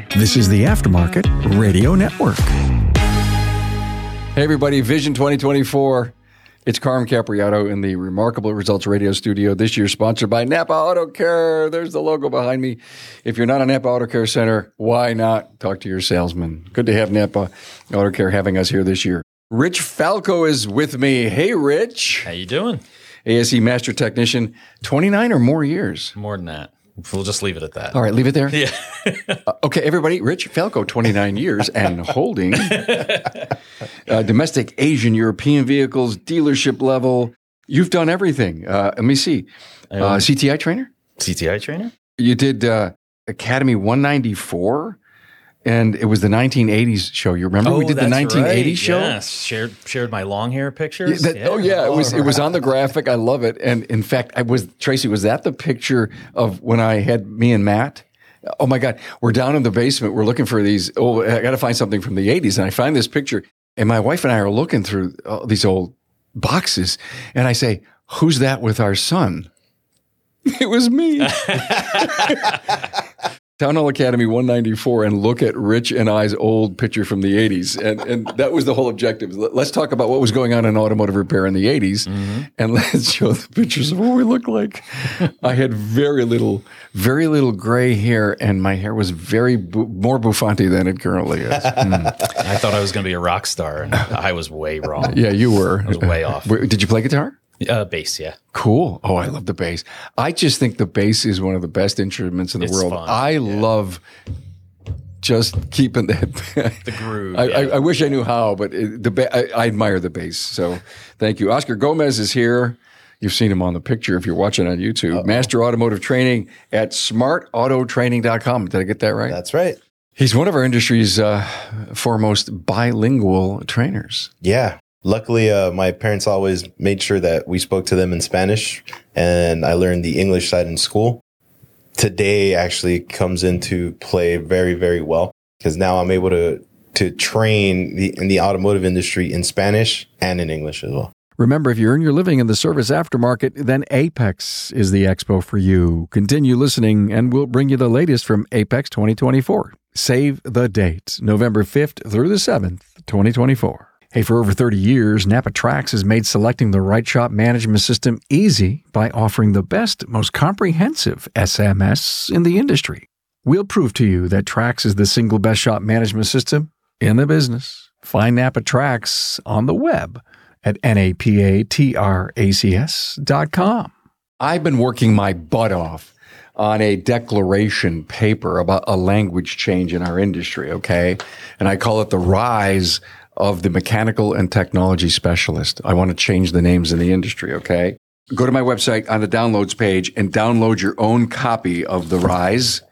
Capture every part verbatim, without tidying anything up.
This is the Aftermarket Radio Network. Hey, everybody. Vision twenty twenty-four. It's Carm Capriato in the Remarkable Results Radio Studio. This year sponsored by Napa Auto Care. There's the logo behind me. If you're not a Napa Auto Care Center, why not talk to your salesman? Good to have Napa Auto Care having us here this year. Rich Falco is with me. Hey, Rich. How you doing? A S E Master Technician, twenty-nine or more years. More than that. We'll just leave it at that. All right, leave it there? Yeah. uh, okay, everybody, Rich Falco, twenty-nine years and holding uh, domestic Asian European vehicles, dealership level. You've done everything. Uh, let me see. Uh, C T I trainer? C T I trainer? You did uh, Academy one ninety-four, and it was the nineteen eighties show. You remember oh, we did the nineteen eighties right. show? Yes, shared shared my long hair pictures. Yeah, that, yeah. Oh yeah, it was oh, it was on the graphic. I love it. And in fact, I was Tracy. Was that the picture of when I had me and Matt? Oh my God, we're down in the basement. We're looking for these. Oh, I got to find something from the eighties, and I find this picture. And my wife and I are looking through all these old boxes, and I say, "Who's that with our son?" It was me. Town Hall Academy one ninety-four, and look at Rich and I's old picture from the eighties. And and that was the whole objective. Let's talk about what was going on in automotive repair in the eighties, mm-hmm. and let's show the pictures of what we look like. I had very little, very little gray hair, and my hair was very bu- more bouffante than it currently is. Mm. I thought I was going to be a rock star, and I was way wrong. Yeah, you were. I was way off. Did you play guitar? Uh, bass, yeah. Cool. Oh, I love the bass. I just think the bass is one of the best instruments in the it's world. Fun. I yeah. love just keeping that. The groove. I, yeah. I, I wish I knew how, but it, the ba- I, I admire the bass. So thank you. Oscar Gomez is here. You've seen him on the picture if you're watching on YouTube. Uh-oh. Master Automotive Training at smart auto training dot com. Did I get that right? That's right. He's one of our industry's uh, foremost bilingual trainers. Yeah. Luckily, uh, my parents always made sure that we spoke to them in Spanish, and I learned the English side in school. Today actually comes into play very, very well because now I'm able to to train the, in the automotive industry in Spanish and in English as well. Remember, if you earn your living in the service aftermarket, then Apex is the expo for you. Continue listening, and we'll bring you the latest from Apex twenty twenty-four. Save the date, November fifth through the seventh, twenty twenty-four. Hey, for over thirty years, Napa Trax has made selecting the right shop management system easy by offering the best, most comprehensive S M S in the industry. We'll prove to you that Trax is the single best shop management system in the business. Find Napa Trax on the web at napatracs dot com. I've been working my butt off on a declaration paper about a language change in our industry, okay? And I call it the rise of the mechanical and technology specialist. I want to change the names in the industry, okay? Go to my website on the downloads page and download your own copy of The Rise,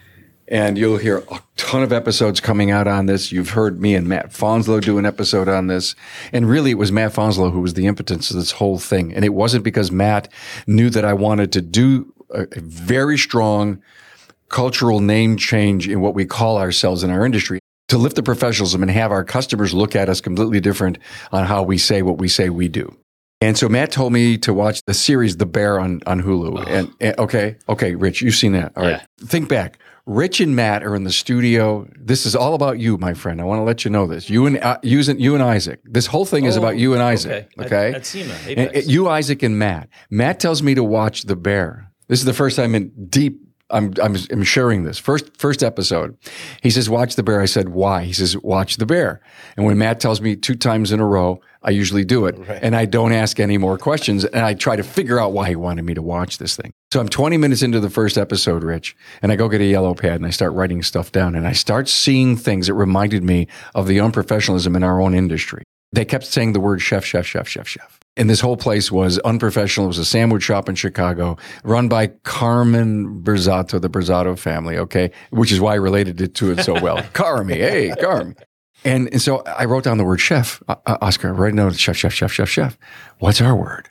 and you'll hear a ton of episodes coming out on this. You've heard me and Matt Fonslow do an episode on this, and really it was Matt Fonslow who was the impetus of this whole thing. And it wasn't because Matt knew that I wanted to do a, a very strong cultural name change in what we call ourselves in our industry, to lift the professionalism and have our customers look at us completely different on how we say what we say we do. And so Matt told me to watch the series The Bear on, on Hulu. Oh. And, and okay, okay, Rich, you've seen that. All right. Yeah. Think back. Rich and Matt are in the studio. This is all about you, my friend. I want to let you know this. You and uh, you, you and Isaac. This whole thing is oh, about you and Isaac. Okay. okay? I'd, I'd seen that. And, and you, Isaac, and Matt. Matt tells me to watch The Bear. This is the first time in deep I'm, I'm, I'm sharing this. First, first episode. He says, watch The Bear. I said, why? He says, watch The Bear. And when Matt tells me two times in a row, I usually do it. Right. And I don't ask any more questions. And I try to figure out why he wanted me to watch this thing. So I'm twenty minutes into the first episode, Rich, and I go get a yellow pad and I start writing stuff down. And I start seeing things that reminded me of the unprofessionalism in our own industry. They kept saying the word chef, chef, chef, chef, chef. And this whole place was unprofessional. It was a sandwich shop in Chicago run by Carmen Berzato, the Berzato family, okay? Which is why I related it to it so well. Carmi, hey, Carmi. And, and so I wrote down the word chef. Uh, Oscar, write a note, chef, chef, chef, chef, chef. What's our word?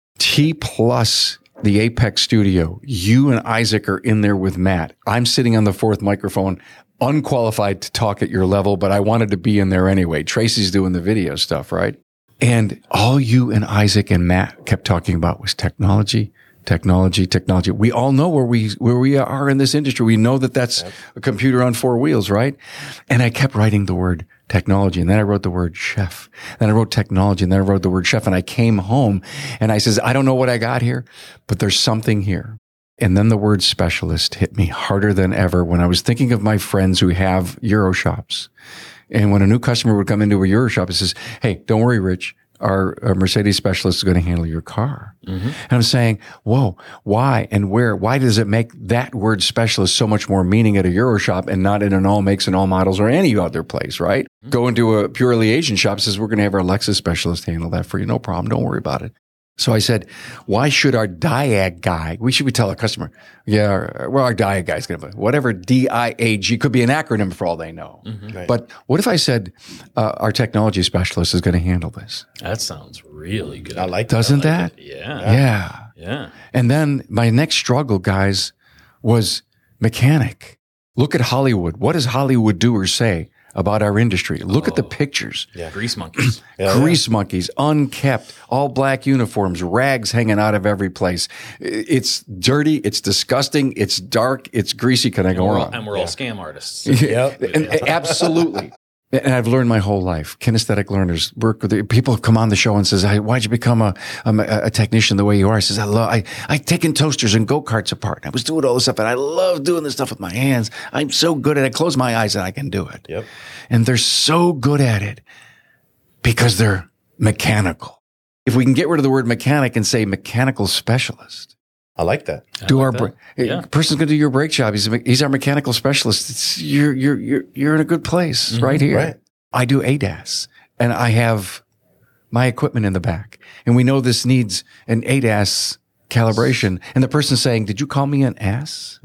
T plus the Apex studio. You and Isaac are in there with Matt. I'm sitting on the fourth microphone, unqualified to talk at your level, but I wanted to be in there anyway. Tracy's doing the video stuff, right? And all you and Isaac and Matt kept talking about was technology, Technology, technology. We all know where we where we are in this industry. We know that that's yep. a computer on four wheels, right? And I kept writing the word technology, and then I wrote the word chef. Then I wrote technology, and then I wrote the word chef. And I came home, and I says, I don't know what I got here, but there's something here. And then the word specialist hit me harder than ever when I was thinking of my friends who have Euro shops. And when a new customer would come into a Euro shop, it says, hey, don't worry, Rich. Our, our Mercedes specialist is going to handle your car. Mm-hmm. And I'm saying, whoa, why and where? Why does it make that word specialist so much more meaning at a Euro shop and not in an all makes and all models or any other place, right? Mm-hmm. Go into a purely Asian shop, says, we're going to have our Lexus specialist handle that for you. No problem. Don't worry about it. So I said, why should our Diag guy, we should we tell a customer, yeah, well, our Diag guy's going to, whatever D I A G, could be an acronym for all they know. Mm-hmm. Right. But what if I said, uh, our technology specialist is going to handle this? That sounds really good. I like Doesn't I like that? It. Yeah. Yeah. Yeah. And then my next struggle, guys, was mechanic. Look at Hollywood. What does Hollywood do or say about our industry? Look oh, at the pictures. Yeah. Grease monkeys. yeah, Grease yeah. monkeys, unkept, all black uniforms, rags hanging out of every place. It's dirty. It's disgusting. It's dark. It's greasy. Can I go and on? And we're yeah. all scam artists. yep. and, absolutely. And I've learned my whole life. Kinesthetic learners work with the, people come on the show and says, why'd you become a, a, a technician the way you are? I says, I love, I, I taken toasters and go-karts apart. I was doing all this stuff and I love doing this stuff with my hands. I'm so good at it. I close my eyes and I can do it. Yep. And they're so good at it because they're mechanical. If we can get rid of the word mechanic and say mechanical specialist. I like that. I do like our that. bra- yeah. person's going to do your brake job. He's a, he's our mechanical specialist. It's, you're you're you're you're in a good place mm-hmm. right here. Right. I do A D A S, and I have my equipment in the back, and we know this needs an A D A S calibration. And the person's saying, "Did you call me an ass?"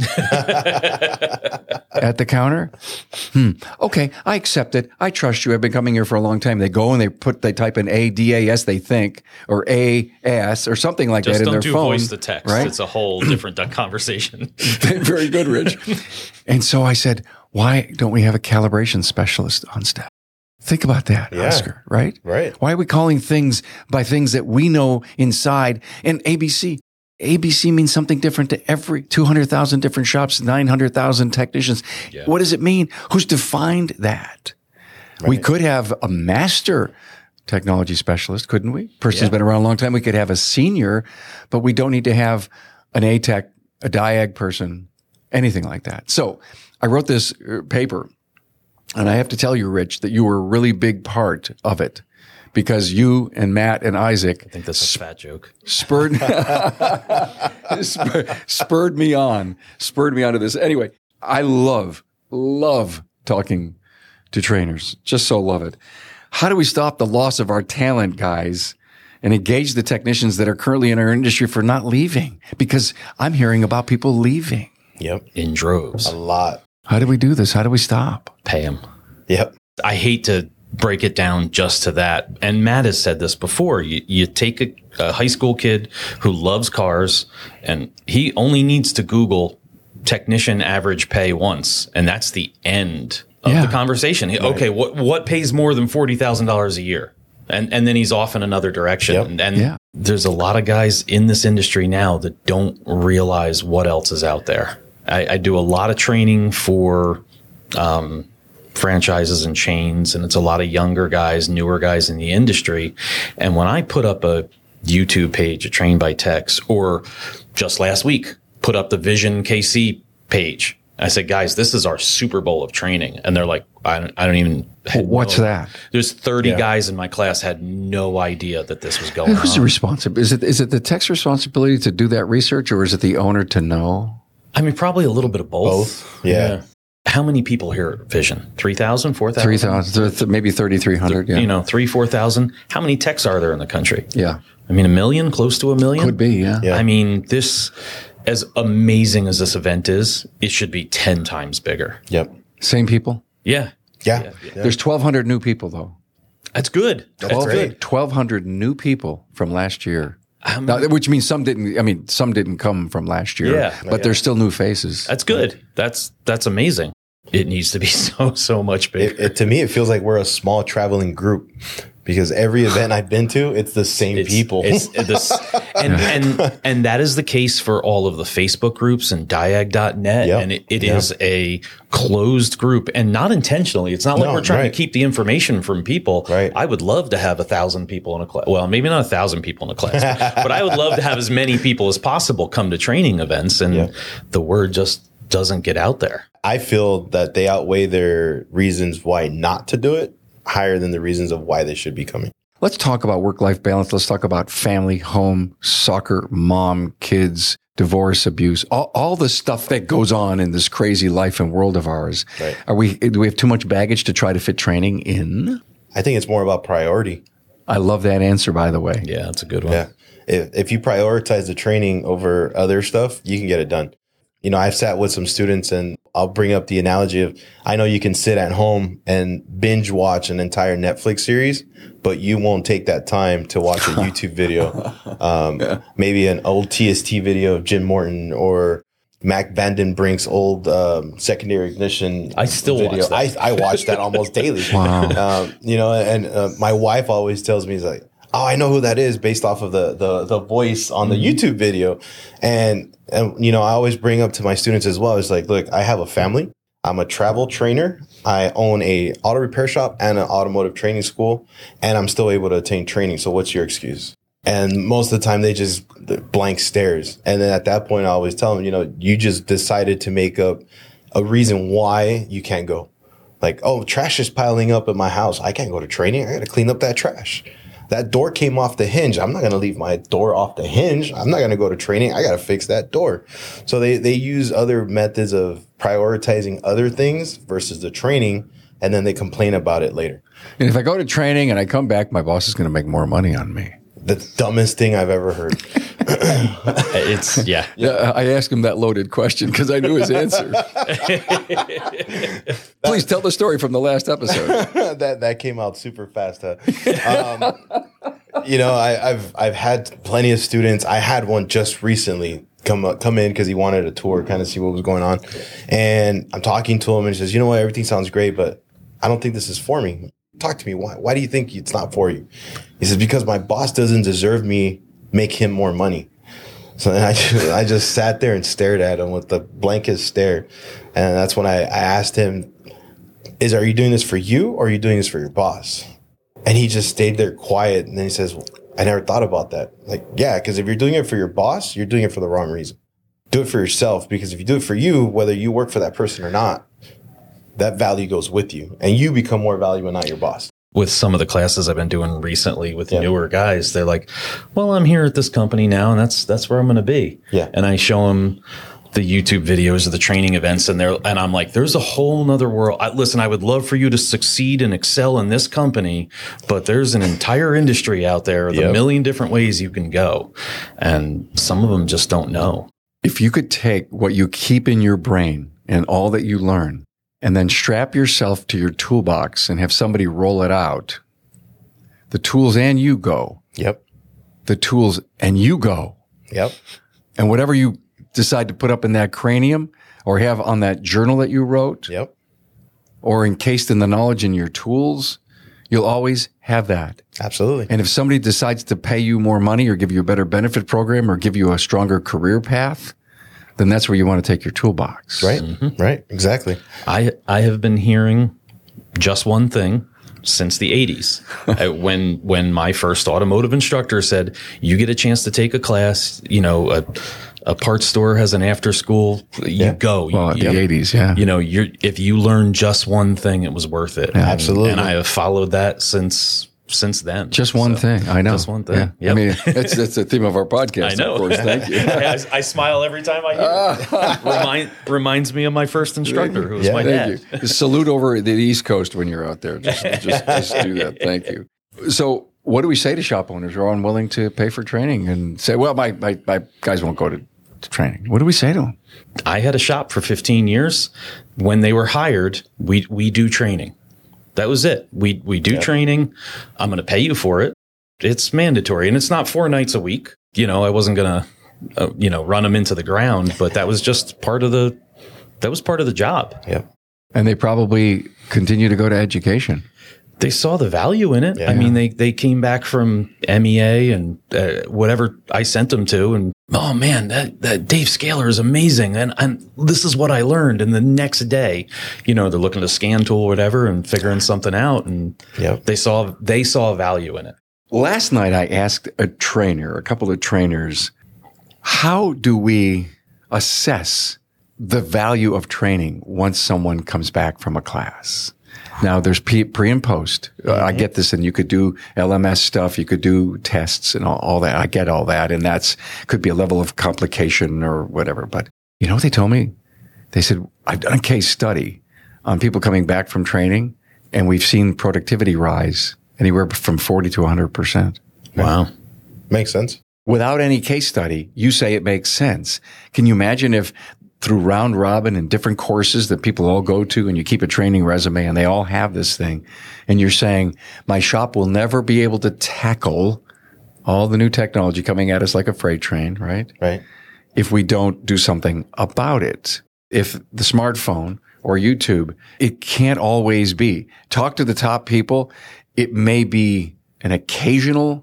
At the counter. Hmm. Okay, I accept it. I trust you. I've been coming here for a long time. They go and they put, they type in A D A S, they think, or A S or something like Just that in their don't do phone. voice to text. Right? It's a whole different conversation. Very good, Rich. And so I said, why don't we have a calibration specialist on staff? Think about that, yeah. Oscar, right? Right. Why are we calling things by things that we know inside? And A B C, A B C means something different to every two hundred thousand different shops, nine hundred thousand technicians. Yeah. What does it mean? Who's defined that? Right. We could have a master technology specialist, couldn't we? Person's yeah. been around a long time. We could have a senior, but we don't need to have an A TEC, a Diag person, anything like that. So I wrote this paper. And I have to tell you, Rich, that you were a really big part of it because you and Matt and Isaac. I think that's a sp- fat joke. Spurred, spurred, spurred me on, spurred me onto this. Anyway, I love, love talking to trainers. Just so love it. How do we stop the loss of our talent, guys, and engage the technicians that are currently in our industry for not leaving? Because I'm hearing about people leaving. Yep. In droves. A lot. How do we do this? How do we stop? Pay them. Yep. I hate to break it down just to that. And Matt has said this before. You, you take a, a high school kid who loves cars and he only needs to Google technician average pay once. And that's the end of yeah. the conversation. Right. Okay, what what pays more than forty thousand dollars a year? And and then he's off in another direction. Yep. And, and yeah. there's a lot of guys in this industry now that don't realize what else is out there. I, I do a lot of training for um, franchises and chains, and it's a lot of younger guys, newer guys in the industry. And when I put up a YouTube page, a Trained by Techs, or just last week, put up the Vision K C page, I said, guys, this is our Super Bowl of training. And they're like, I don't, I don't even. What's know. that? There's thirty yeah. guys in my class had no idea that this was going Who's on. responsible? Is it is it the tech's responsibility to do that research, or is it the owner to know? I mean, probably a little bit of both. Both. Yeah. yeah. How many people here at Vision? three thousand, four thousand? three thousand, maybe thirty-three hundred. Yeah. You know, three, four thousand. How many techs are there in the country? Yeah. I mean, a million, close to a million? Could be, yeah. yeah. I mean, this, as amazing as this event is, it should be ten times bigger. Yep. Same people? Yeah. Yeah. Yeah. yeah. There's twelve hundred new people, though. That's good. That's twelve, good. twelve hundred new people from last year. Um, Now, which means some didn't, I mean, some didn't come from last year, Yeah. but Yeah. there's still new faces. That's good. That's that's amazing. It needs to be so, so much bigger. It, it, to me, it feels like we're a small traveling group because every event I've been to, it's the same It's, people. it's this, and, and and that is the case for all of the Facebook groups and diag dot net. Yep. And it, it Yep. is a closed group, and not intentionally. It's not like No, we're trying right. to keep the information from people. Right. I would love to have a thousand people in a class. Well, maybe not a thousand people in a class, but I would love to have as many people as possible come to training events, and Yeah. the word just doesn't get out there. I feel that they outweigh their reasons why not to do it higher than the reasons of why they should be coming. Let's talk about work-life balance. Let's talk about family, home, soccer, mom, kids, divorce, abuse, all, all the stuff that goes on in this crazy life and world of ours. Right. Are we, do we have too much baggage to try to fit training in? I think it's more about priority. I love that answer, by the way. Yeah, that's a good one. Yeah. If, if you prioritize the training over other stuff, you can get it done. You know, I've sat with some students and I'll bring up the analogy of, I know you can sit at home and binge watch an entire Netflix series, but you won't take that time to watch a YouTube video. Um, yeah. Maybe an old T S T video of Jim Morton or Mac Vandenbrink's old um, secondary ignition. I still video. watch that. I, I watch that almost daily. Wow. Um, you know, and uh, my wife always tells me, he's like, oh, I know who that is based off of the the, the voice on the YouTube video. And, and, you know, I always bring up to my students as well. It's like, look, I have a family. I'm a travel trainer. I own a auto repair shop and an automotive training school, and I'm still able to attain training. So what's your excuse? And most of the time they just blank stares. And then at that point, I always tell them, you know, you just decided to make up a reason why you can't go. Like, oh, trash is piling up at my house. I can't go to training. I got to clean up that trash. That door came off the hinge. I'm not going to leave my door off the hinge. I'm not going to go to training. I got to fix that door. So they, they use other methods of prioritizing other things versus the training, and then they complain about it later. And if I go to training and I come back, my boss is going to make more money on me. The dumbest thing I've ever heard. It's, yeah. Yeah, I asked him that loaded question because I knew his answer. Please tell the story from the last episode. that that came out super fast, huh? Um, you know, I, I've I've had plenty of students. I had one just recently come up, come in because he wanted a tour, kind of see what was going on. And I'm talking to him, and he says, "You know what? Everything sounds great, but I don't think this is for me. Talk to me. Why? Why do you think it's not for you?" He says, "Because my boss doesn't deserve me make him more money." So then I just, I just sat there and stared at him with the blankest stare. And that's when I, I asked him, is, are you doing this for you or are you doing this for your boss? And he just stayed there quiet. And then he says, well, I never thought about that. Like, yeah, because if you're doing it for your boss, you're doing it for the wrong reason. Do it for yourself, because if you do it for you, whether you work for that person or not, that value goes with you and you become more valuable, not your boss. With some of the classes I've been doing recently with Yeah. newer guys, they're like, well, I'm here at this company now and that's, that's where I'm going to be. Yeah. And I show them the YouTube videos of the training events, and they're, and I'm like, there's a whole nother world. I, listen, I would love for you to succeed and excel in this company, but there's an entire industry out there, the Yep. million different ways you can go. And some of them just don't know. If you could take what you keep in your brain and all that you learn and then strap yourself to your toolbox and have somebody roll it out, the tools and you go, Yep. the tools and you go. Yep. And whatever you decide to put up in that cranium or have on that journal that you wrote Yep. or encased in the knowledge in your tools, you'll always have that. Absolutely. And if somebody decides to pay you more money or give you a better benefit program or give you a stronger career path, then that's where you want to take your toolbox. Right. Mm-hmm. Right. Exactly. I I have been hearing just one thing since the eighties. I, when when my first automotive instructor said, "You get a chance to take a class, you know, a, a parts store has an after school, you Yeah. go." Well, you, the eighties, yeah. You know, you're if you learn just one thing, it was worth it. Yeah, absolutely. And I have followed that since since then. Just one So, thing. I know. Just one thing. Yeah. Yep. I mean, it's, it's the theme of our podcast, I know. of course. Thank you. I, I smile every time I hear it. Remind, reminds me of my first instructor, who was Yeah, my Thank dad. you. Salute over the East Coast when you're out there. Just, just, just do that. Thank you. So what do we say to shop owners who are unwilling to pay for training and say, well, my, my, my guys won't go to, to training? What do we say to them? I had a shop for fifteen years. When they were hired, we we do training. That was it. We we do Yeah. training. I'm going to pay you for it. It's mandatory, and it's not four nights a week. You know, I wasn't going to, uh, you know, run them into the ground, but that was just part of the. That was part of the job. Yep. And they probably continue to go to education. they saw the value in it. Yeah. I mean, they, they came back from M E A and uh, whatever I sent them to, and oh man, that, that Dave Scaler is amazing. And, and this is what I learned. And the next day, you know, they're looking at a scan tool or whatever and figuring something out. And Yep. they saw, they saw value in it. Last night, I asked a trainer, a couple of trainers, how do we assess the value of training once someone comes back from a class? Now, there's pre, pre and post. Uh, I get this, and you could do L M S stuff, you could do tests and all, all that. I get all that, and that's could be a level of complication or whatever. But you know what they told me? They said, I've done a case study on people coming back from training, and we've seen productivity rise anywhere from forty to one hundred percent. Wow. Makes sense. Without any case study, you say it makes sense. Can you imagine if through round robin and different courses that people all go to, and you keep a training resume and they all have this thing, and you're saying, my shop will never be able to tackle all the new technology coming at us like a freight train, right? Right. If we don't do something about it. If the smartphone or YouTube, it can't always be. Talk to the top people. It may be an occasional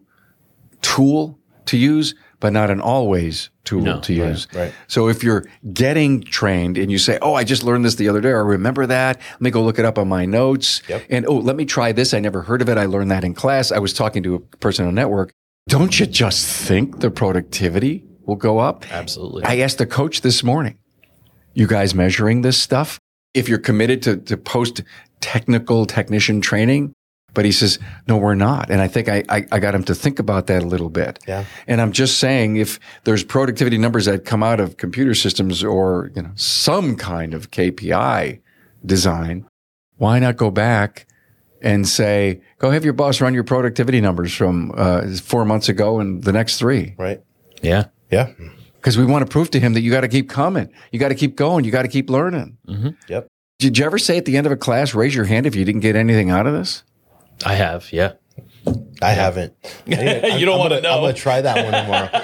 tool to use, but not an always tool No, to use. right. So if you're getting trained and you say, oh, I just learned this the other day, or remember that, let me go look it up on my notes. Yep. And oh, let me try this. I never heard of it. I learned that in class. I was talking to a person on network. Don't you just think the productivity will go up? Absolutely. I asked a coach this morning, you guys measuring this stuff? If you're committed to, to post technical technician training, but he says, no, we're not. And I think I, I, I got him to think about that a little bit. Yeah. And I'm just saying, if there's productivity numbers that come out of computer systems or, you know, some kind of K P I design, why not go back and say, go have your boss run your productivity numbers from uh, four months ago and the next three? Right. Yeah. Yeah. Because we want to prove to him that you got to keep coming. You got to keep going. You got to keep learning. Mm-hmm. Yep. Did you ever say at the end of a class, raise your hand if you didn't get anything out of this? I have. Yeah. I haven't. You don't want to know. I'm going to try that one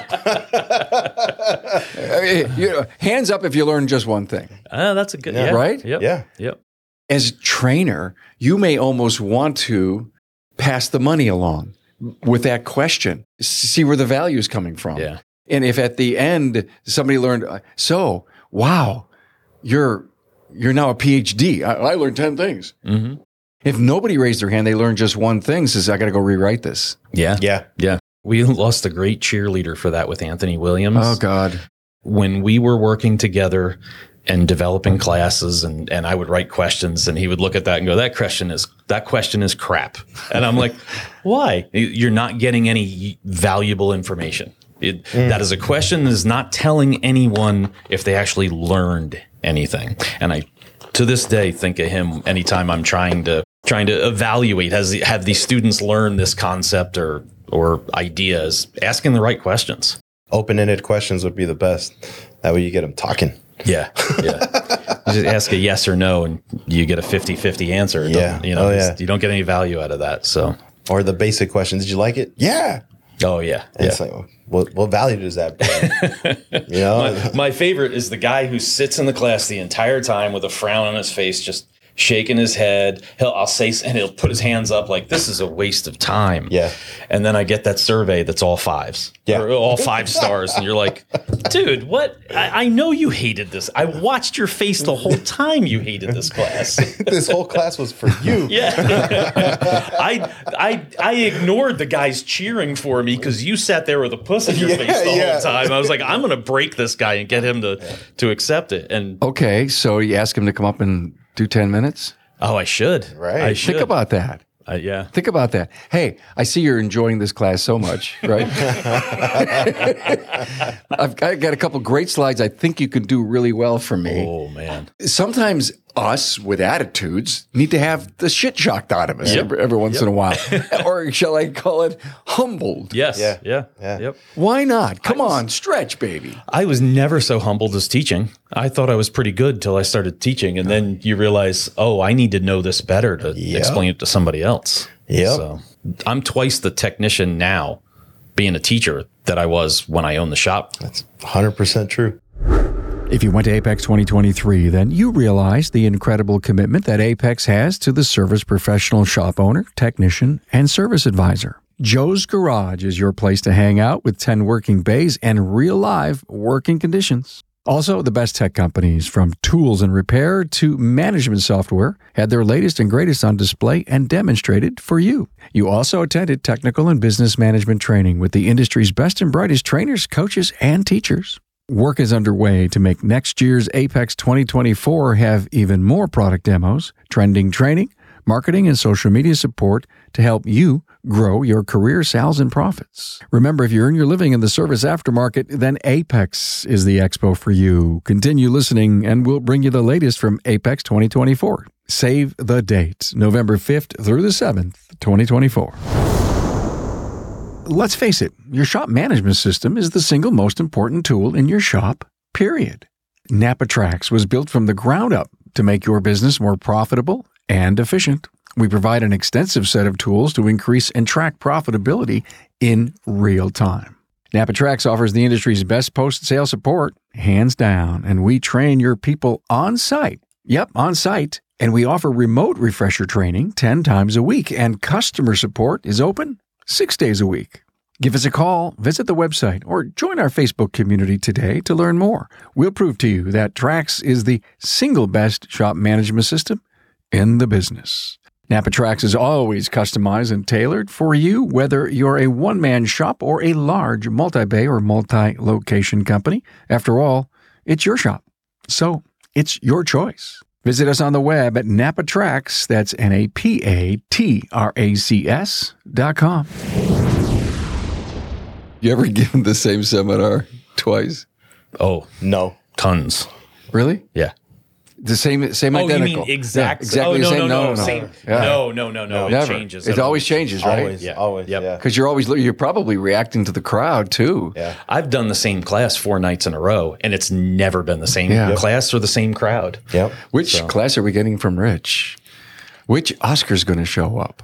tomorrow. I mean, you know, hands up if you learn just one thing. Uh, that's a good, Yeah. yeah. Right? Yep. Yeah. Yep. As a trainer, you may almost want to pass the money along with that question, see where the value is coming from. Yeah. And if at the end somebody learned, so, wow, you're you're now a P H D. I, I learned ten things. Mm-hmm. If nobody raised their hand, they learned just one thing, says, I got to go rewrite this. Yeah. Yeah. Yeah. We lost a great cheerleader for that with Anthony Williams. Oh, God. When we were working together and developing classes, and, and I would write questions, and he would look at that and go, that question is, that question is crap. And I'm like, why? You're not getting any valuable information. It, mm. That is a question that is not telling anyone if they actually learned anything. And I, to this day, think of him anytime I'm trying to trying to evaluate, has have these students learned this concept or or ideas, asking the right questions. Open-ended questions would be the best. That way you get them talking. Yeah. Yeah. You just ask a yes or no and you get a fifty-fifty answer. It Yeah. You know, Oh, yeah. you don't get any value out of that. So, Or the basic question, did you like it? Yeah. oh yeah. And Yeah. it's like, what, what value does that bring? You know? My, my favorite is the guy who sits in the class the entire time with a frown on his face, just shaking his head. He'll, I'll say, and he'll put his hands up like, this is a waste of time. Yeah. And then I get that survey that's all fives. Yeah. Or all five stars. And you're like, dude, what? I, I know you hated this. I watched your face the whole time you hated this class. This whole class was for you. Yeah. I, I, I ignored the guys cheering for me because you sat there with a puss in your Yeah, face the yeah. whole time. I was like, I'm going to break this guy and get him to, to accept it. And Okay, so you ask him to come up and do ten minutes? oh, I should. Right. I should. Think about that. Uh, yeah. Think about that. Hey, I see you're enjoying this class so much, right? I've got, got a couple great slides I think you could do really well for me. Oh, man. Sometimes us with attitudes need to have the shit shocked out of us Yep. every, every once in a while. Or shall I call it humbled? Yes. Yeah. Yeah. Yeah. Yep. Why not? Come on, stretch, baby. I was never so humbled as teaching. I thought I was pretty good till I started teaching. And then you realize, oh, I need to know this better to Yep. explain it to somebody else. Yep. So I'm twice the technician now being a teacher that I was when I owned the shop. That's one hundred percent true. If you went to Apex twenty twenty-three, then you realize the incredible commitment that Apex has to the service professional shop owner, technician, and service advisor. Joe's Garage is your place to hang out with ten working bays and real live working conditions. Also, the best tech companies from tools and repair to management software had their latest and greatest on display and demonstrated for you. You also attended technical and business management training with the industry's best and brightest trainers, coaches, and teachers. Work is underway to make next year's Apex twenty twenty-four have even more product demos, trending training, marketing, and social media support to help you grow your career, sales, and profits. Remember, if you earn your living in the service aftermarket, then Apex is the expo for you. Continue listening, and we'll bring you the latest from Apex twenty twenty-four. Save the date, November fifth through the seventh, twenty twenty-four. Let's face it, your shop management system is the single most important tool in your shop, period. NapaTrax was built from the ground up to make your business more profitable and efficient. We provide an extensive set of tools to increase and track profitability in real time. NapaTrax offers the industry's best post-sale support, hands down, and we train your people on site. Yep, on site. And we offer remote refresher training ten times a week, and customer support is open six days a week. Give us a call, visit the website, or join our Facebook community today to learn more. We'll prove to you that Trax is the single best shop management system in the business. NapaTrax is always customized and tailored for you, whether you're a one-man shop or a large multi-bay or multi-location company. After all, it's your shop, so it's your choice. Visit us on the web at NapaTrax, that's N A P A T R A C S dot com. You ever given the same seminar twice? Oh, No. tons. Really? Yeah. The same, same Oh, identical. you mean exact? Yeah, exactly oh, the no, same. no, no, no, no, same. Yeah. No, no, no, no. It Never. changes. It always changes, right? Always, Yeah. always, Yep. yeah. Because you're always you're probably reacting to the crowd too. Yeah. I've done the same class four nights in a row, and it's never been the same Yeah. class or the same crowd. Yep. Which So. class are we getting from Rich? Which Oscar's going to show up?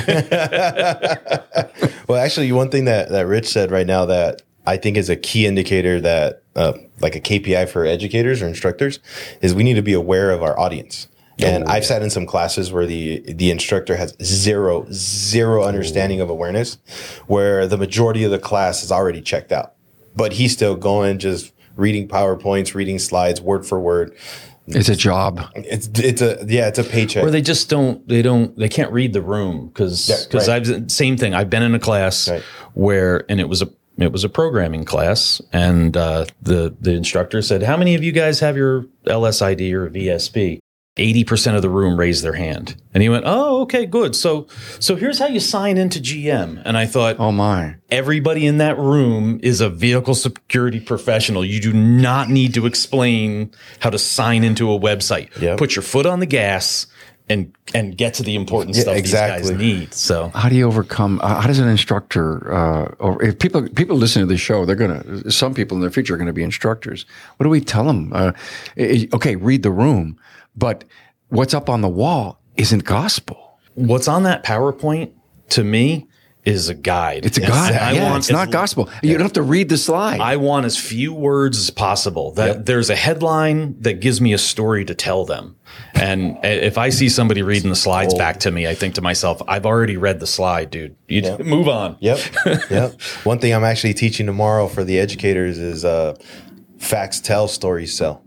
Well, actually, one thing that, that Rich said right now that I think is a key indicator that, uh, like a K P I for educators or instructors, is we need to be aware of our audience. And Oh, I've yeah. sat in some classes where the the instructor has zero, zero understanding of awareness, where the majority of the class is already checked out. But he's still going, just reading PowerPoints, reading slides, word for word. It's a job. It's it's a yeah, it's a paycheck. Or they just don't, they don't, they can't read the room because, Yeah, because right. I've, same thing. I've been in a class Right. where, and it was a, it was a programming class, and uh, the, the instructor said, how many of you guys have your L S I D or V S P? eighty percent of the room raised their hand. And he went, oh, okay, good. So, so here's how you sign into G M. And I thought, Oh my! everybody in that room is a vehicle security professional. You do not need to explain how to sign into a website. Yep. Put your foot on the gas and and get to the important Yeah, stuff exactly. these guys need. So How do you overcome? Uh, how does an instructor? Uh, or if people people listen to the show, they're gonna. Some people in the future are going to be instructors. What do we tell them? Uh, eh, okay, read the room, but what's up on the wall isn't gospel. what's on that PowerPoint to me is a guide. It's a guide. I yeah, want it's not as- gospel. You don't have to read the slide. I want as few words as possible. That there's a headline that gives me a story to tell them. And if I see somebody reading the slides back to me, I think to myself, I've already read the slide, dude. You Yep. move on. Yep. Yep. One thing I'm actually teaching tomorrow for the educators is uh, facts tell, stories sell.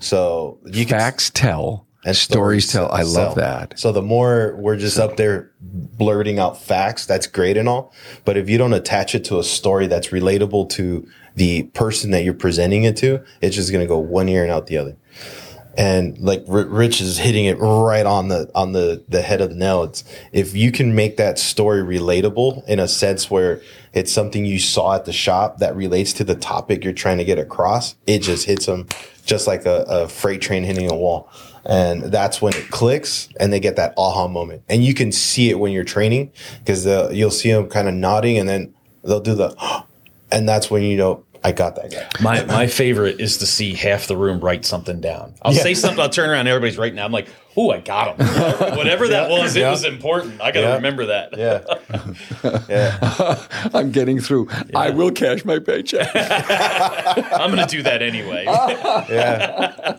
So you can Facts tell and stories tell. I sell. love that. So the more we're just up there blurting out facts, that's great and all. But if you don't attach it to a story that's relatable to the person that you're presenting it to, it's just going to go one ear and out the other. And like R- Rich is hitting it right on the on the the head of the nail. It's if you can make that story relatable in a sense where it's something you saw at the shop that relates to the topic you're trying to get across, it just hits them just like a, a freight train hitting a wall. And that's when it clicks and they get that aha moment. And you can see it when you're training because you'll see them kind of nodding and then they'll do the, and that's when you know, I got that guy. My my favorite is to see half the room write something down. I'll yeah. say something, I'll turn around, and everybody's writing down. I'm like, oh, I got him. Whatever that was, it yeah. was important. I got to yeah. remember that. Yeah. yeah. I'm getting through. Yeah. I will cash my paycheck. I'm going to do that anyway. yeah.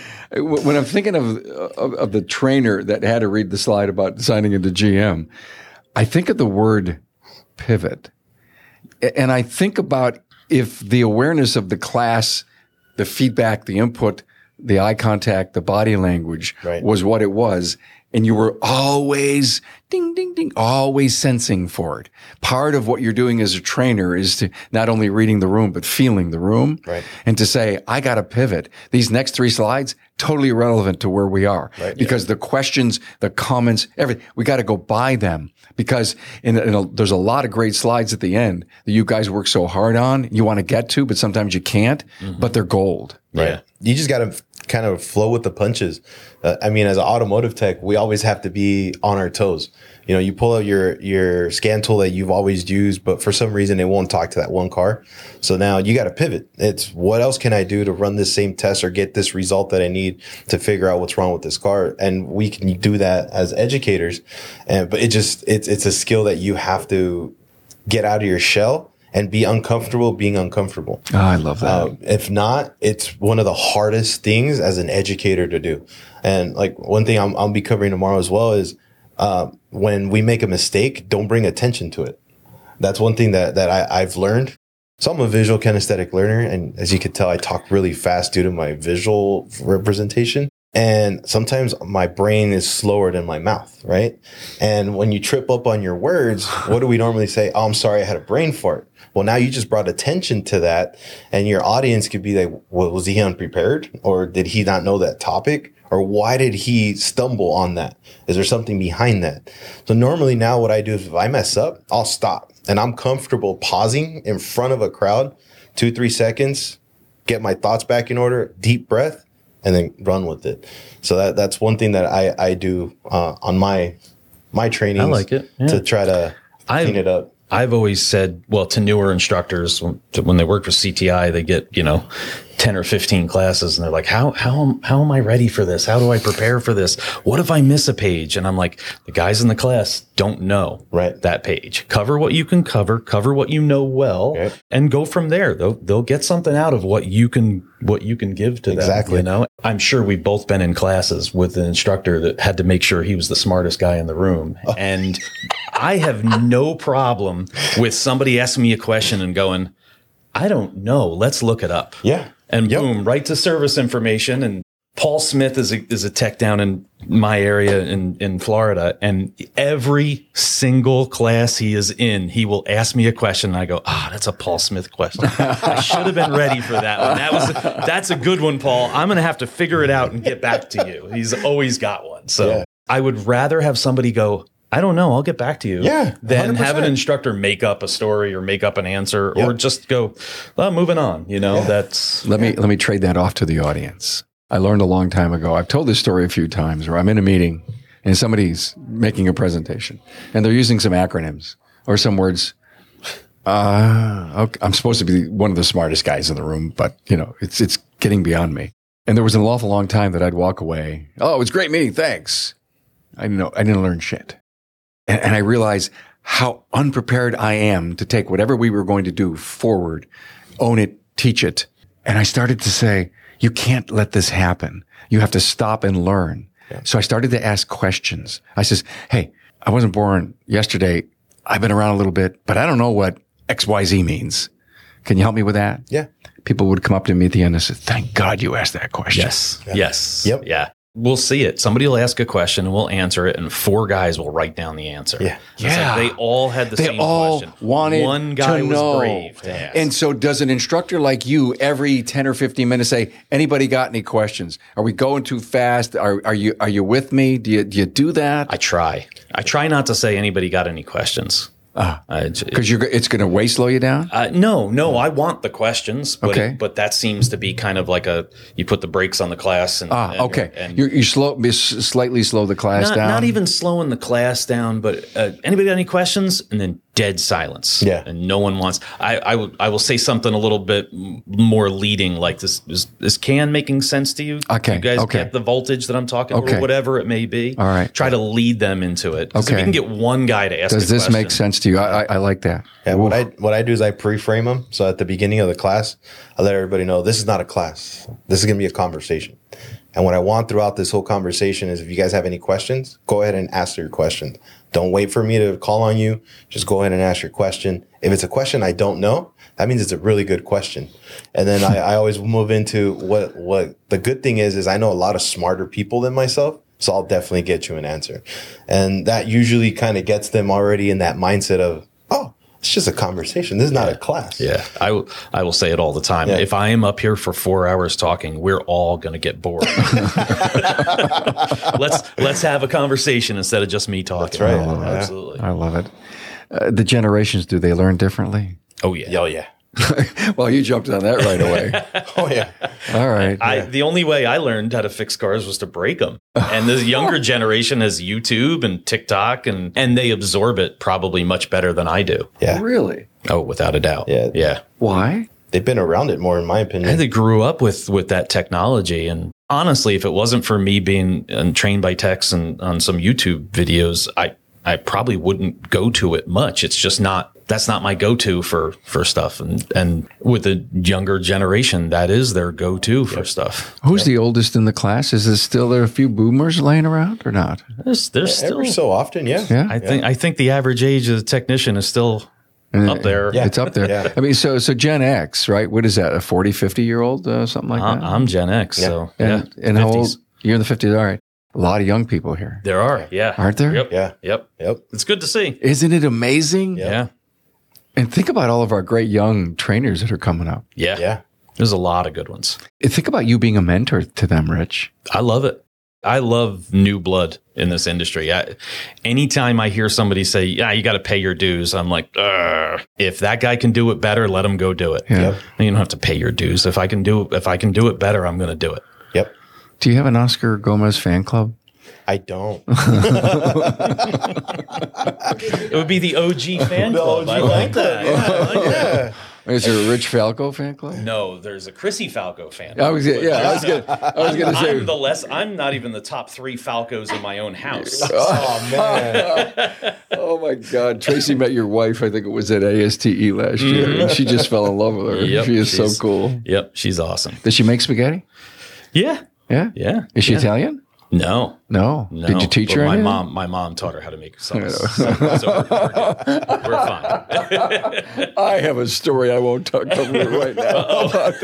When I'm thinking of, of of the trainer that had to read the slide about signing into G M, I think of the word pivot. And I think about if the awareness of the class, the feedback, the input, the eye contact, the body language right. was what it was, and you were always ding, ding, ding, always sensing for it. Part of what you're doing as a trainer is to not only reading the room, but feeling the room. Right. And to say, I got to pivot. These next three slides, totally irrelevant to where we are. Right. Because yeah. the questions, the comments, everything, we got to go by them. Because in, in a, there's a lot of great slides at the end that you guys work so hard on, you want to get to, but sometimes you can't, mm-hmm. but they're gold. Right. Yeah. You just got to kind of flow with the punches. Uh, I mean, as an automotive tech, we always have to be on our toes. You know, you pull out your, your scan tool that you've always used, but for some reason it won't talk to that one car. So now you got to pivot. It's what else can I do to run this same test or get this result that I need to figure out what's wrong with this car? And we can do that as educators. And, but it just, it's, it's a skill that you have to get out of your shell and be uncomfortable being uncomfortable. Oh, I love that. Um, if not, it's one of the hardest things as an educator to do. And like one thing I'm, I'll be covering tomorrow as well is, uh, when we make a mistake, don't bring attention to it. That's one thing that, that I, I've learned. So I'm a visual kinesthetic learner. And as you can tell, I talk really fast due to my visual representation. And sometimes my brain is slower than my mouth, right? And when you trip up on your words, what do we normally say? Oh, I'm sorry, I had a brain fart. Well, now you just brought attention to that, and your audience could be like, well, was he unprepared? Or did he not know that topic? Or why did he stumble on that? Is there something behind that? So normally now what I do is if I mess up, I'll stop. And I'm comfortable pausing in front of a crowd, two, three seconds, get my thoughts back in order, deep breath, and then run with it. So that that's one thing that I, I do uh, on my my trainings. I like it. Yeah. To try to I've, clean it up. I've always said, well, to newer instructors, when, when they work for C T I, they get, you know, ten or fifteen classes and they're like, how, how, how am I ready for this? How do I prepare for this? What if I miss a page? And I'm like, the guys in the class don't know right. that page. Cover what you can cover, cover what you know well, right. and go from there. They'll, they'll get something out of what you can, what you can give to exactly. them. You know, I'm sure we've both been in classes with an instructor that had to make sure he was the smartest guy in the room. Oh. And I have no problem with somebody asking me a question and going, I don't know. Let's look it up. Yeah. And yep. boom, right to service information. And Paul Smith is a, is a tech down in my area in, in Florida. And every single class he is in, he will ask me a question. And I go, ah, oh, that's a Paul Smith question. I should have been ready for that one. That was, a, that's a good one, Paul. I'm going to have to figure it out and get back to you. He's always got one. So yeah. I would rather have somebody go, I don't know, I'll get back to you. Yeah. Than have an instructor make up a story or make up an answer yep. or just go, well, moving on. You know, yeah. that's. Let me, let me trade that off to the audience. I learned a long time ago. I've told this story a few times where I'm in a meeting and somebody's making a presentation and they're using some acronyms or some words. Uh, okay. I'm supposed to be one of the smartest guys in the room, but you know, it's, it's getting beyond me. And there was an awful long time that I'd walk away. Oh, it was a great meeting. Thanks. I didn't know, I didn't learn shit. And, and I realized how unprepared I am to take whatever we were going to do forward, own it, teach it. And I started to say, you can't let this happen. You have to stop and learn. Yeah. So I started to ask questions. I says, hey, I wasn't born yesterday. I've been around a little bit, but I don't know what X Y Z means. Can you help me with that? Yeah. People would come up to me at the end and say, thank God you asked that question. Yes. Yeah. Yes. Yep. Yeah. We'll see it. Somebody will ask a question and we'll answer it, and four guys will write down the answer. Yeah. It's yeah. Like they all had the they same all question. Wanted One guy to was know. brave to ask. And so does an instructor like you every ten or fifteen minutes say, anybody got any questions? Are we going too fast? Are, are you, are you with me? Do you, do you do that? I try. I try not to say anybody got any questions. Ah, because you're it's going to way slow you down. Uh, no, no, I want the questions. But, okay, but that seems to be kind of like a you put the brakes on the class. And, ah, and, okay, and you you slow slightly slow the class not, down. Not even slowing the class down, but uh, anybody got any questions? And then dead silence. Yeah. And no one wants, I, I, will, I will say something a little bit m- more leading, like this, is this can making sense to you? Okay, You guys okay. get the voltage that I'm talking Okay. or whatever it may be. All right. Try to lead them into it. 'Cause Okay. if you can get one guy to ask Does a this question, make sense to you? I, I, I like that. Yeah, what I what I do is I pre-frame them. So at the beginning of the class, I let everybody know this is not a class. This is going to be a conversation. And what I want throughout this whole conversation is if you guys have any questions, go ahead and ask your questions. Don't wait for me to call on you. Just go ahead and ask your question. If it's a question I don't know, that means it's a really good question. And then I, I always move into what what the good thing is, is I know a lot of smarter people than myself. So I'll definitely get you an answer. And that usually kind of gets them already in that mindset of, oh, it's just a conversation. This is not a class. Yeah, I will. I will say it all the time. Yeah. If I am up here for four hours talking, we're all going to get bored. let's let's have a conversation instead of just me talking. That's right. Oh, Yeah. absolutely. I love it. Uh, the generations, do they learn differently? Oh yeah. Oh, yeah. Well, you jumped on that right away. Oh, yeah. All right. I, the only way I learned how to fix cars was to break them. And the younger generation has YouTube and TikTok, and and they absorb it probably much better than I do. Yeah. Really? Oh, without a doubt. Yeah. Yeah. Why? They've been around it more, in my opinion. And they grew up with with that technology. And honestly, if it wasn't for me being uh, trained by techs and on some YouTube videos, I I probably wouldn't go to it much. It's just not. That's not my go-to for, for stuff. And, and with the younger generation, that is their go-to for stuff. Who's the oldest in the class? Is there still there a few boomers laying around or not? There's, there's still, Every so often, yeah. Yeah. I think, I think the average age of the technician is still up there. Yeah. It's up there. Yeah. I mean, so so Gen X, right? What is that? A forty, fifty year old, uh, something like I- that? I'm Gen X. So yeah. and and how old? fifties. You're in the fifties. All right. A lot of young people here. There are. Yeah. Aren't there? Yep. Yeah. Yep. Yep. It's good to see. Isn't it amazing? Yeah. Yeah. And think about all of our great young trainers that are coming up. Yeah. Yeah. There's a lot of good ones. And think about you being a mentor to them, Rich. I love it. I love new blood in this industry. I, anytime I hear somebody say, yeah, you got to pay your dues, I'm like, Ugh. If that guy can do it better, let him go do it. Yeah. Yep. You don't have to pay your dues. If I can do it, if I can do it better, I'm going to do it. Yep. Do you have an Oscar Gomez fan club? I don't. It would be the O G fan club. I like that. Yeah, I like that. Is there a Rich Falco fan club? No, there's a Chrissy Falco fan. I was, yeah, I was gonna, I was gonna say. I'm the less. I'm not even the top three Falcos in my own house. Oh, man. Oh my God, Tracy met your wife. I think it was at A S T E last year, and she just fell in love with her. Yep, she is so she's- cool. Yep, she's awesome. Does she make spaghetti? Yeah, Yeah, yeah. Is she yeah. Italian? No. No. No, Did you teach but her? My anything? mom, my mom taught her how to make sauce. So, so we're, we're, good. We're fine. I have a story I won't talk about right now about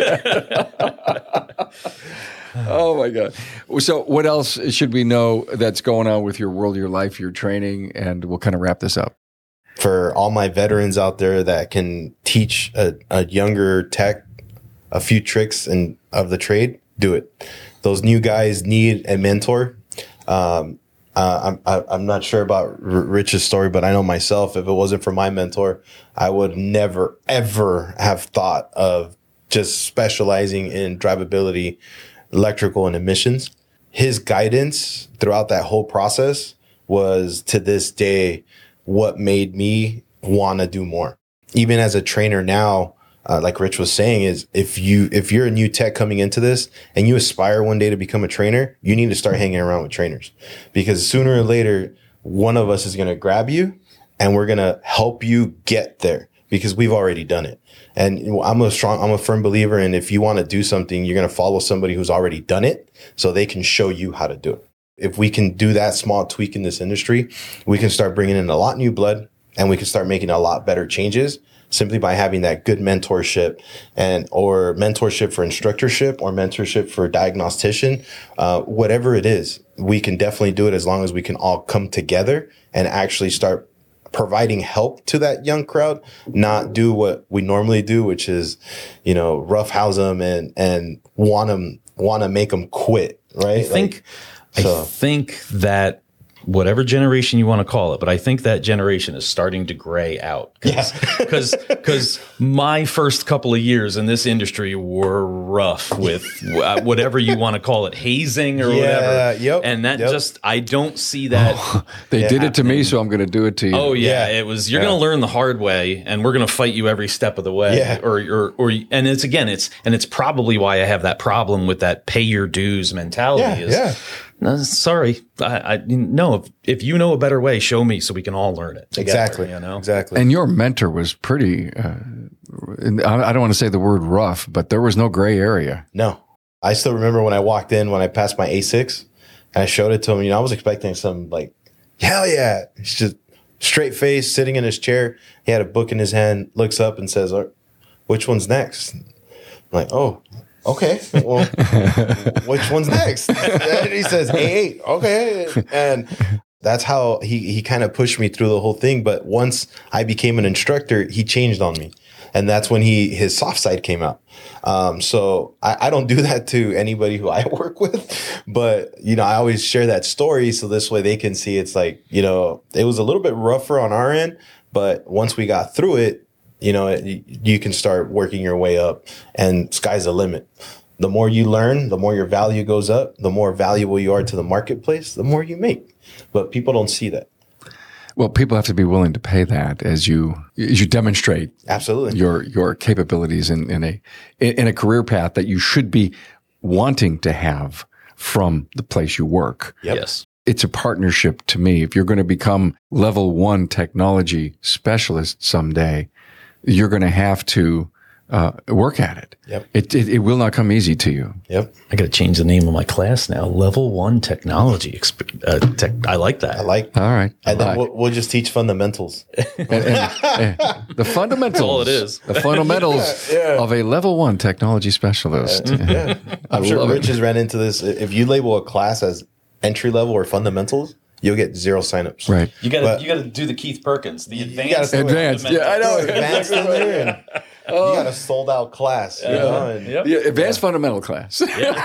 that. Oh my God! So, what else should we know that's going on with your world, your life, your training, and we'll kind of wrap this up. For all my veterans out there that can teach a, a younger tech a few tricks and of the trade, do it. Those new guys need a mentor. Um, uh, I'm, I, I'm not sure about R- Rich's story, but I know myself, if it wasn't for my mentor, I would never, ever have thought of just specializing in drivability, electrical, and emissions. His guidance throughout that whole process was, to this day, what made me want to do more. Even as a trainer now, Uh, like Rich was saying, is if you, if you're a new tech coming into this and you aspire one day to become a trainer, you need to start hanging around with trainers, because sooner or later, one of us is going to grab you and we're going to help you get there, because we've already done it. And I'm a strong, I'm a firm believer in, if you want to do something, you're going to follow somebody who's already done it so they can show you how to do it. If we can do that small tweak in this industry, we can start bringing in a lot new blood and we can start making a lot better changes, simply by having that good mentorship, and or mentorship for instructorship or mentorship for diagnostician, uh, whatever it is, we can definitely do it as long as we can all come together and actually start providing help to that young crowd, not do what we normally do, which is, you know, roughhouse them and, and want them, want to make them quit. Right. I think, Like, so. I think that whatever generation you want to call it, but I think that generation is starting to gray out. Because because my first couple of years in this industry were rough with whatever you want to call it, hazing or Yeah, whatever. yep, and that yep. just, I don't see that. Oh, they Yeah, did it to me, happening. so I'm going to do it to you. Oh yeah, Yeah. it was. You're Yeah. going to learn the hard way, and we're going to fight you every step of the way. Yeah. Or, or, or, and it's again, it's and it's probably why I have that problem with that pay your dues mentality. Yeah, is, yeah. No, sorry, I, I no. If, if you know a better way, show me so we can all learn it together, Exactly. You know. Exactly. And your mentor was pretty, uh, I I don't want to say the word rough, but there was no gray area. No, I still remember when I walked in, when I passed my A six and I showed it to him, you know, I was expecting some like, hell yeah. He's just straight face sitting in his chair. He had a book in his hand, looks up and says, "Oh, which one's next?" I'm like, oh, okay. Well, which one's next? And he says, A eight. Okay. And that's how he, he kind of pushed me through the whole thing. But once I became an instructor, he changed on me. And that's when he his soft side came out. Um, so I, I don't do that to anybody who I work with, but you know, I always share that story so this way they can see it's like, you know, it was a little bit rougher on our end, but once we got through it, you know, it, you can start working your way up, and sky's the limit. The more you learn, the more your value goes up, the more valuable you are to the marketplace, the more you make. But people don't see that. Well, people have to be willing to pay that as you as you demonstrate Absolutely. your your capabilities in, in a in a career path that you should be wanting to have from the place you work. Yep. Yes. It's a partnership to me. If you're going to become level one technology specialist someday, you're going to have to uh, work at it. Yep. It, it. It will not come easy to you. Yep. I got to change the name of my class now. Level one technology. Exp- uh, tech, I like that. I like All right. And then All right. we'll, we'll just teach fundamentals. And- and, uh, the fundamentals. all it is. The fundamentals Yeah, yeah. of a level one technology specialist. Yeah. I'm I sure love Rich it. has ran into this. If you label a class as entry level or fundamentals, you'll get zero signups. Right. You got But- to you got to do the Keith Perkins, the gotta advanced. do it. Advanced. Yeah, I know. Advanced in there. And you got a sold out class. You know? And Yep. Yeah, advanced fundamental class.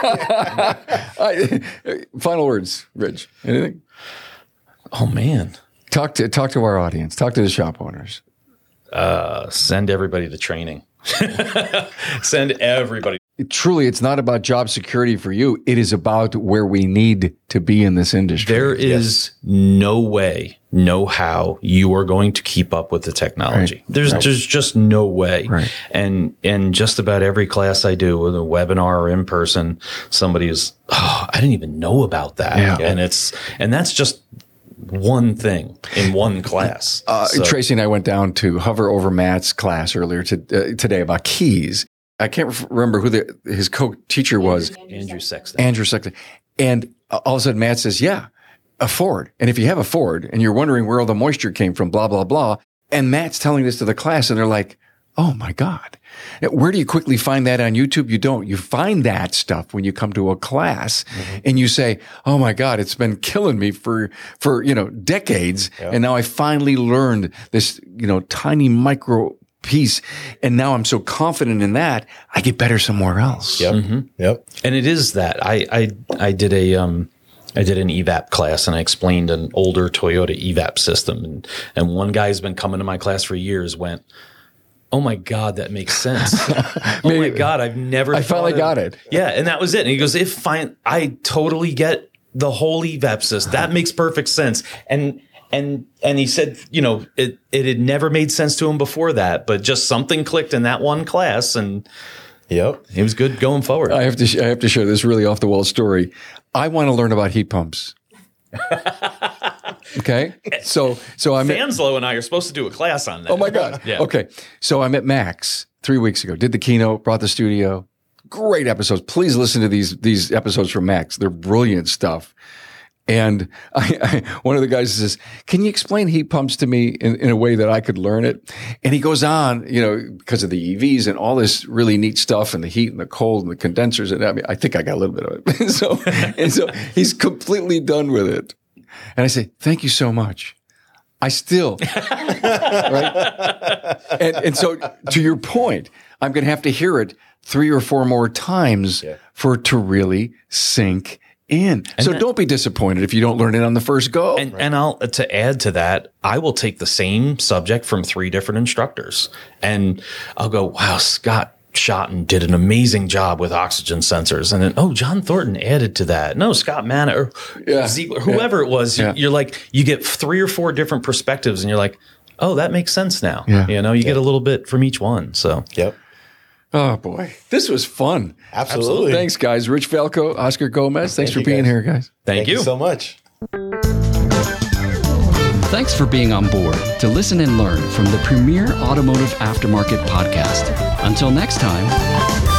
I- final words, Rich. Anything? Oh man. Talk to talk to our audience. Talk to the shop owners. Uh, send everybody to training. Send everybody. Truly, it's not about job security for you. It is about where we need to be in this industry. There is no way, no how you are going to keep up with the technology. Right. There's Right. there's just no way. Right. And and just about every class I do, whether a webinar or in person, somebody is, oh, I didn't even know about that. Yeah. And it's and that's just one thing in one class. Uh, So- Tracy and I went down to hover over Matt's class earlier to, uh, today about keys. I can't f- remember who the, his co-teacher was. Andrew Sexton. Andrew Sexton. And all of a sudden Matt says, yeah, a Ford. And if you have a Ford and you're wondering where all the moisture came from, blah, blah, blah. And Matt's telling this to the class and they're like, oh my God. Where do you quickly find that on YouTube? You don't. You find that stuff when you come to a class mm-hmm. and you say, oh my God, it's been killing me for, for, you know, decades. Yeah. And now I finally learned this, you know, tiny micro piece. And now I'm so confident in that, I get better somewhere else. Yep. Mm-hmm. Yep. And it is that I, I, I did a, um, I did an E V A P class and I explained an older Toyota E V A P system. And, and one guy who's been coming to my class for years went, oh my God, that makes sense. Oh my God, I've never. I finally of, got it. Yeah. And that was it. And he goes, if fine, I totally get the whole E V A P system. That makes perfect sense. And, And and he said, you know, it, it had never made sense to him before that, but just something clicked in that one class, and yep, it was good going forward. I have to sh- I have to share this really off the wall story. I want to learn about heat pumps. Okay, so so I'm Fanslow and I are supposed to do a class on that. Oh my God! Yeah. Okay, so I'm at Max three weeks ago. Did the keynote, brought the studio. Great episodes. Please listen to these these episodes from Max. They're brilliant stuff. And I, I, one of the guys says, can you explain heat pumps to me in, in a way that I could learn it? And he goes on, you know, because of the E Vs and all this really neat stuff and the heat and the cold and the condensers. And I mean, I think I got a little bit of it. so, and so he's completely done with it. And I say, thank you so much. I still, right? And, and so to your point, I'm going to have to hear it three or four more times yeah. for it to really sink in. So that- don't be disappointed if you don't learn it on the first go. And, and I'll, to add to that, I will take the same subject from three different instructors and I'll go, wow, Scott Schotten did an amazing job with oxygen sensors. And then, oh, John Thornton added to that. No, Scott Manna or Yeah. Ziegler, whoever Yeah. it was, Yeah. you're like, you get three or four different perspectives and you're like, oh, that makes sense now. Yeah. You know, you get a little bit from each one. So Yep. Oh, boy. This was fun. Absolutely. Thanks, guys. Rich Falco, Oscar Gomez. Thanks Thank for you, being guys. here, guys. thank, Thank you. you so much. Thanks for being on board to listen and learn from the premier automotive aftermarket podcast. Until next time.